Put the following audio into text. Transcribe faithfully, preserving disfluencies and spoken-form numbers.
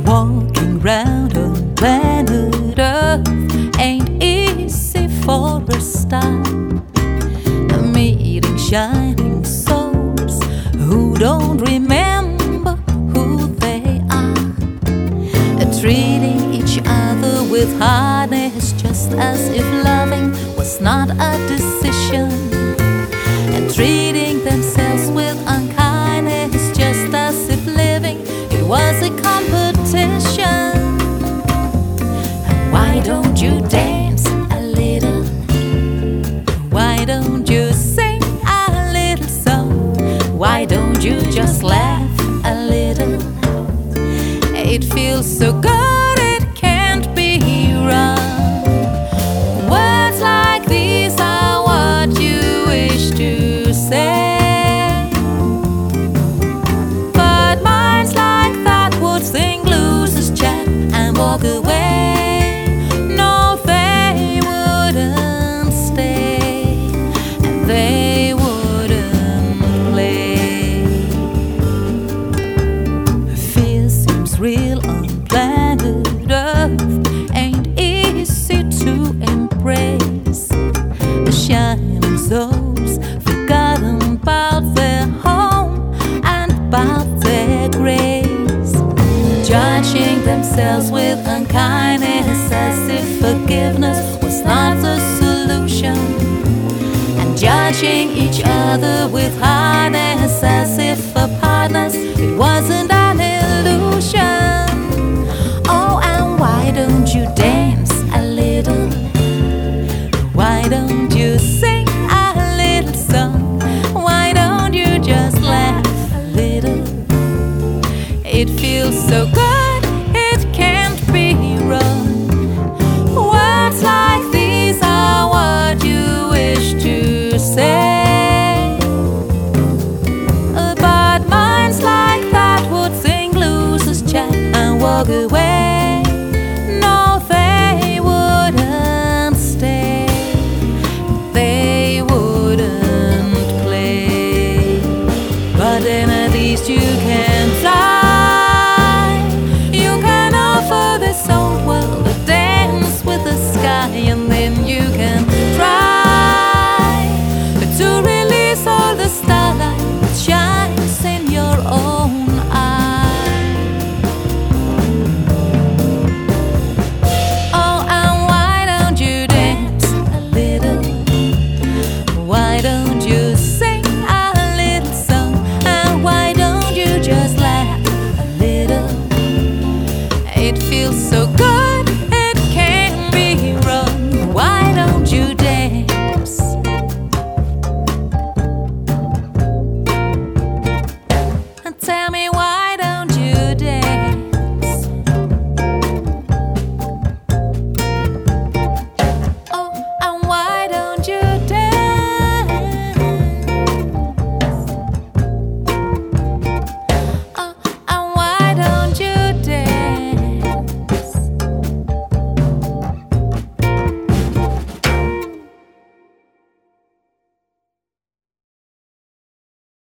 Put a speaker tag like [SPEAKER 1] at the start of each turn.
[SPEAKER 1] Walking round on planet Earth ain't easy for a star. Meeting shining souls who don't remember who they are. Treating each other with hardness, just as if loving was not a decision. And treating themselves with unkindness, just as if living it was a competition. Why don't you dance a little? Why don't you sing a little song? Why don't you just laugh a little? It feels so good, it can't be wrong. Words like these are what you wish to say, but minds like that would sing blues, chat and walk away. No, they wouldn't stay, and they wouldn't play. Fear seems real on planet Earth, ain't easy to embrace. The shining souls forgotten about their home and about their grace, judging themselves with unkindness as if forgiveness was not the solution, and judging each other with hardness as if apartness it wasn't an illusion. Oh, and why don't you dance a little? Why don't you sing a little song? Why don't you just laugh a little? It feels so good, it can't be wrong. Words like these are what you wish to say, but minds like that would sing blues, chat and walk away.